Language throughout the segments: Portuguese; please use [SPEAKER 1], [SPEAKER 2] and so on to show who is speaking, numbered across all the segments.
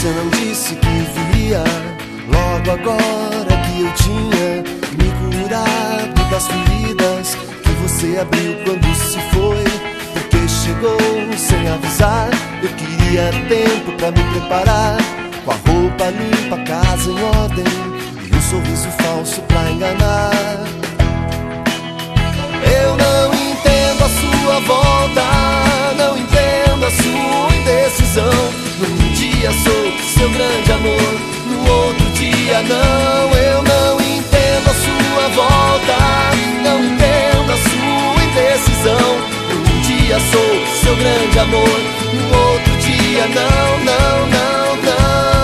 [SPEAKER 1] Você não disse que viria logo agora que eu tinha me curado das feridas que você abriu quando se foi. Porque chegou sem avisar. Eu queria tempo pra me preparar, com a roupa limpa, a casa em ordem e um sorriso falso pra enganar. Eu não entendo a sua volta, não entendo a sua indecisão. Num dia sou seu grande amor, no outro dia não. Eu não entendo a sua volta, não entendo a sua indecisão. Num dia sou seu grande amor, no outro dia não, não, não, não.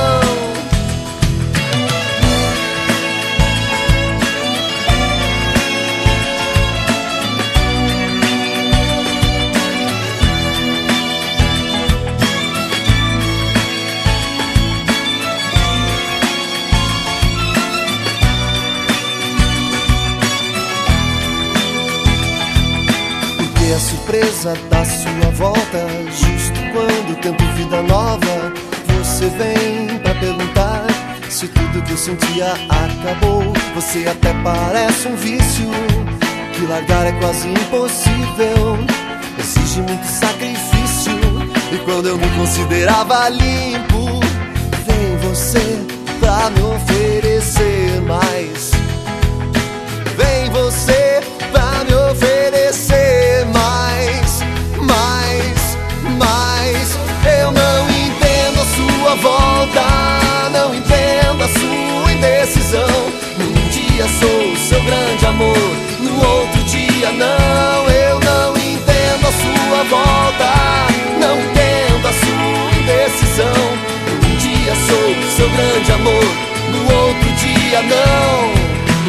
[SPEAKER 1] A surpresa da sua volta, justo quando tento vida nova, você vem pra perguntar se tudo que eu sentia acabou. Você até parece um vício, que largar é quase impossível, exige muito sacrifício. E quando eu me considerava limpo, vem você pra me oferecer mais. Vem você pra me oferecer mais, mais, mais. Eu não entendo a sua volta, não entendo a sua indecisão. Num dia sou seu grande amor, no outro dia não. Eu não entendo a sua volta, não entendo a sua indecisão. Num dia sou seu grande amor, no outro dia não.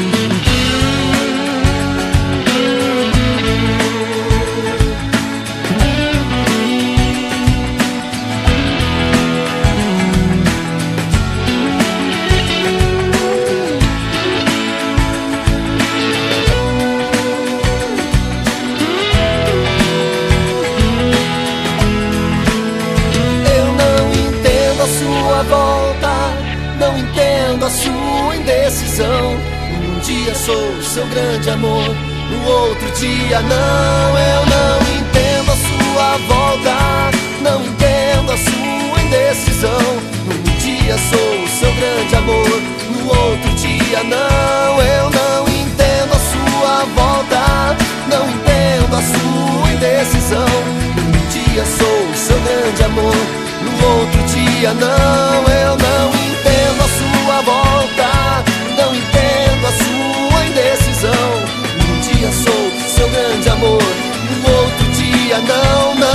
[SPEAKER 1] Não entendo a sua indecisão. Um dia sou seu grande amor, no outro dia não. Eu não entendo a sua volta, não entendo a sua indecisão. Um dia sou seu grande amor, no outro dia não. Eu não entendo a sua volta, não entendo a sua indecisão. Um dia sou seu grande amor, no outro dia não. Eu não entendo a sua volta, não entendo a sua indecisão. Um dia sou seu grande amor, no outro dia não, não.